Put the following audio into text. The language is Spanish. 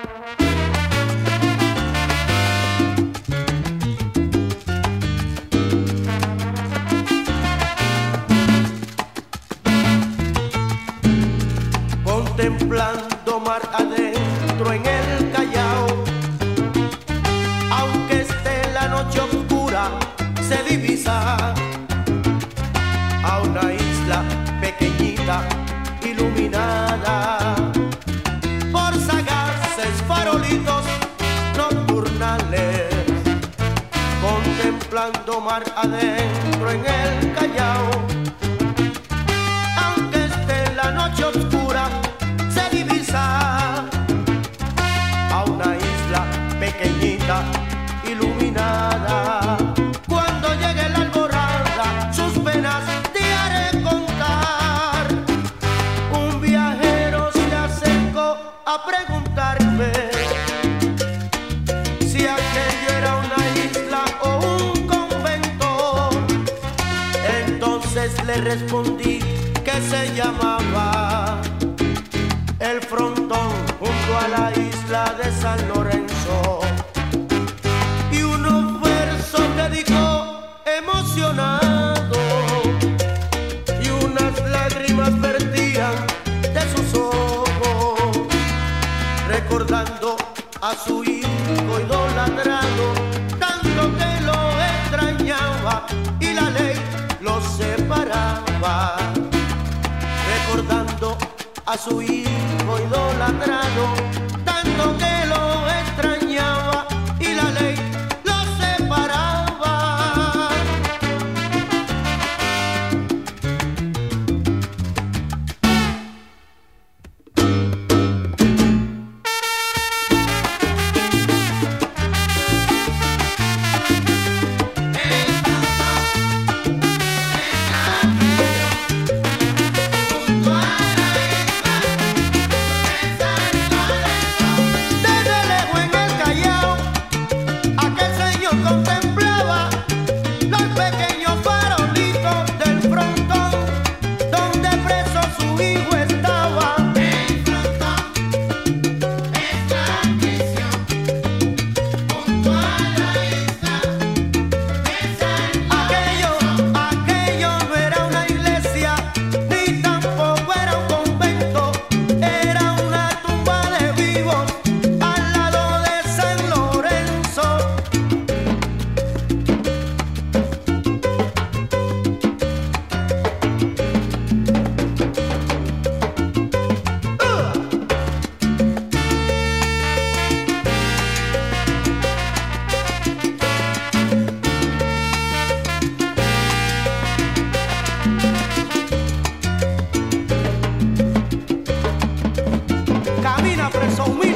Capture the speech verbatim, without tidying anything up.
Contemplando mar adentro en el Callao, aunque esté la noche oscura, se divisa a una isla pequeñita iluminada por sagaces farolitos nocturnales. Contemplando mar adentro en el Callao, aunque esté la noche oscura, se divisa a una isla pequeñita iluminada. Cuando llegue la alborada, sus penas te haré contar. Un viajero se acercó a preguntarme si aquello era una isla o un convento. Entonces le respondí que se llamaba El Frontón, junto a la isla de San Lorenzo. Y unos versos dedicó emocionado, y unas lágrimas vertían de sus ojos, recordando a su hijo idolatrado, tanto que lo extrañaba y la ley los separaba. Recordando a su hijo idolatrado, tanto que lo extrañaba y la ley lo separaba. Contemplaba los pequeños farolitos del frontón, donde preso su hijo estaba. El frontón es la prisión junto a la isla de San Lorenzo. Aquello, aquello no era una iglesia, ni tampoco era un convento, era una tumba de vivos al lado de San Lorenzo. Camina preso humilde.